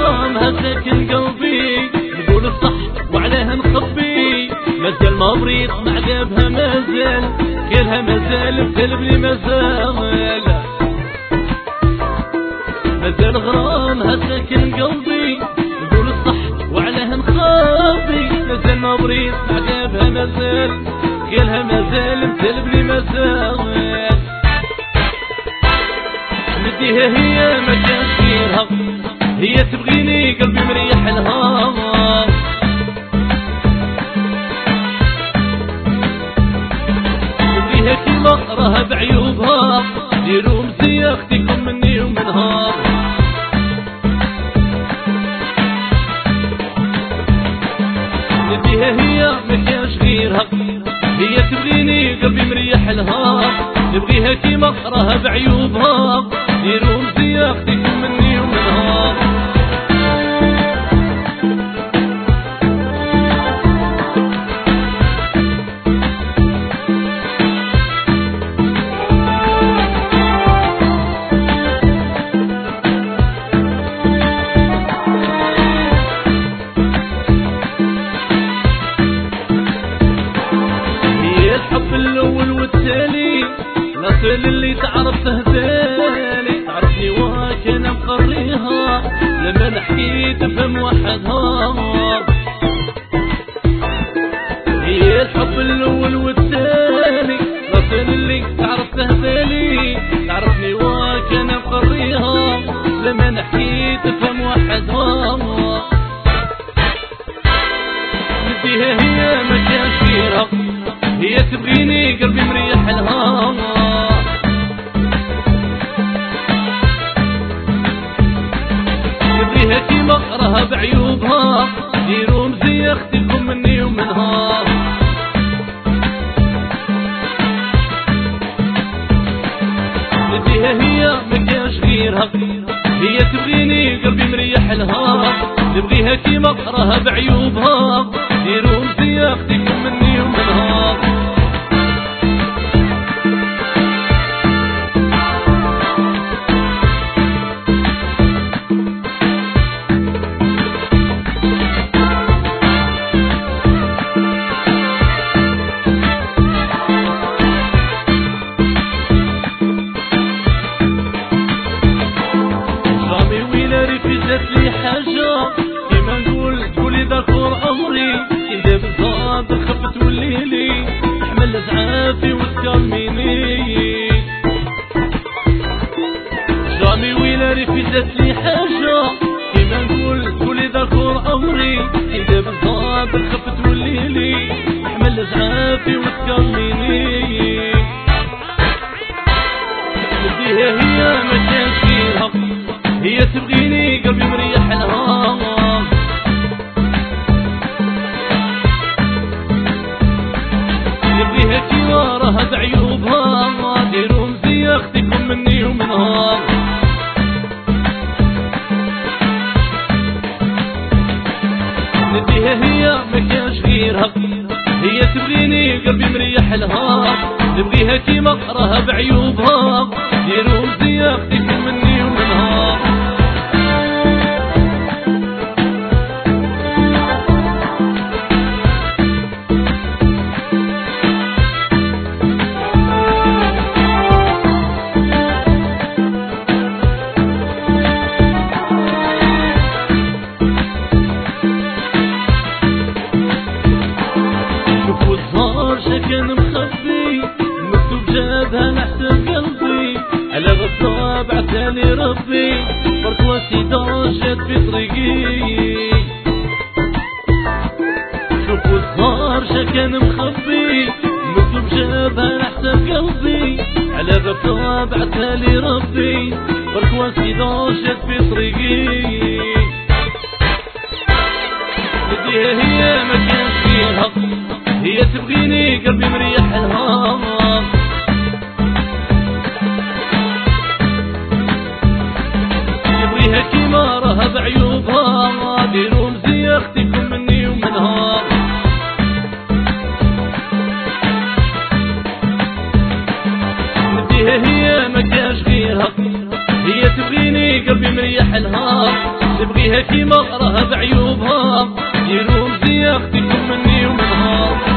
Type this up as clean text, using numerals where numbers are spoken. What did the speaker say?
غرامها ساكن قلبي، نقول الصح وعليها نخبي، مازال ما بريد مع ذابها مازال، كلها مازال بقلبي مازال غرامها ساكن قلبي، نقول الصح وعليها نخبي، مازال ما بريد مع ذابها مازال، كلها مازال بقلبي مازال. نديها هي ما كانش فيها، هي تبغيني قلبي مريح لها، نبغيها كيما راها بعيوبها، ديروا مزية اختكم مني ومنها، نديها هي ما كانش غيرها، هي تبغيني قلبي مريح لها، نبغيها كيما راها بعيوبها، ديروا مزية اختكم مني ومنها. الحب الاول والتالي، الاصل اللي تعرفته بالي، تعرفني وكان مقريها، لما نحكي تفهم وحدها. هي الحب الاول والتالي، الاصل اللي تعرفته بالي، تعرفني وكان مقريها، لما نحكي تفهم وحدها. نديها هي ما كانش فيها، هي تبغيني قلبي مريح لها، نبغيها كيما راها بعيوبها، ديروا مزية اختكم مني ومنها. نديها هي ما كانش غيرها، هي تبغيني قلبي مريح لها، نبغيها كيما راها بعيوبها، ديروا مزية اختكم مني ومنها. جات لي حاجة كيما نقول تقولي ذكر عمري، إذا بالضاد خفت وليلي تحمل زعافي وتكميني. جامي ويلا ريفي جات لي حاجة كيما نقول تقولي ذكر عمري، إذا بالضاد خفت وليلي تحمل زعافي وتكميني. نديها هي ما كانش فيها، هي تبغيني قلبي مريح لها، نبغيها كيما راها بعيوبها، ديروا مزية اختكم مني ومنها. نديها هي ما كانش غيرها، هي تبغيني قلبي مريح لها، نبغيها كيما راها بعيوبها، ديروا مزية اختكم مني ومنها. كان مخبي مكتوب جابها نحسب قلبي، على غصاب عتالي ربي، برك وسيدة جات في طريقي. شوفوا الصار كان مخبي مكتوب جابها نحسب قلبي، على غصاب عتالي ربي، برك وسيدة جات في طريقي. نديها هي ما كانش فيها، هي تبغيني قلبي مريح لها، نبغيها كيما راها بعيوبها، ديروا مزية اختكم مني ومنها. نديها هي ما كانش غيرها، هي تبغيني قلبي مريح لها، تبغيها كيما راها بعيوبها، ديروا مزيان اختكم مني ومنها.